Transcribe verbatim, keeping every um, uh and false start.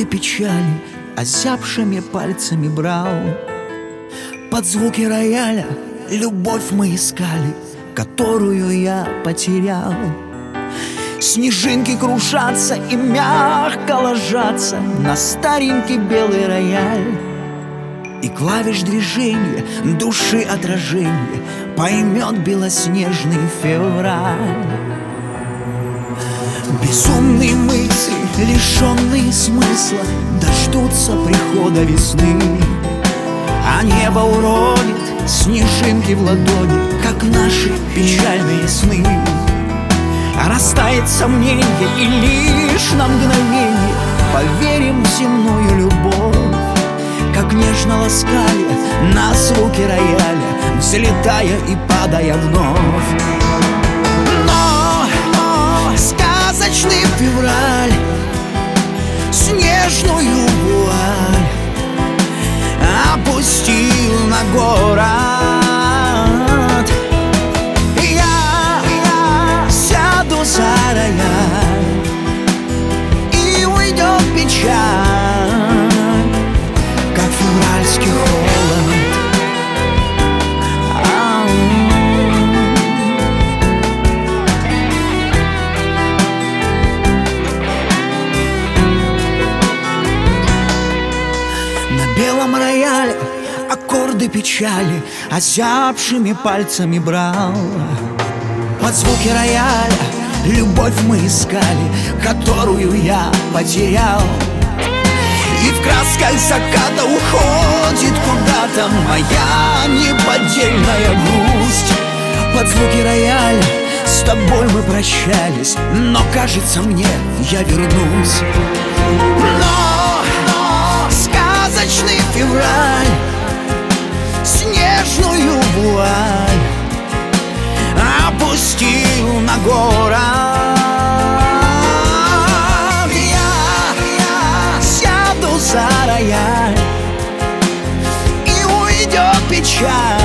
печали озябшими пальцами брал. Под звуки рояля любовь мы искали, которую я потерял. Снежинки кружатся и мягко ложатся на старенький белый рояль. И клавиш движения, души отражения поймет белоснежный февраль. Безумные мысли, лишенные смысла, дождутся прихода весны. А небо уронит снежинки в ладони, как наши печальные сны. Растает сомнение, и лишь на мгновение поверим в земную любовь, как нежно ласкали нас звуки рояля, взлетая и падая вновь. Но, но сказочный февраль снежную вуаль опустил на город. Я, я сяду за рояль, и уйдет печаль, как февральский холод. На белом рояле аккорды печали озябшими пальцами брал. Под звуки рояля любовь мы искали, которую я потерял. И в красках заката уходит куда-то моя неподдельная грусть. Под звуки рояля с тобой мы прощались, но кажется мне, я вернусь. Но, но сказочный февраль снежную вуаль опустил на город. Я, я сяду за рояль, и уйдет печаль,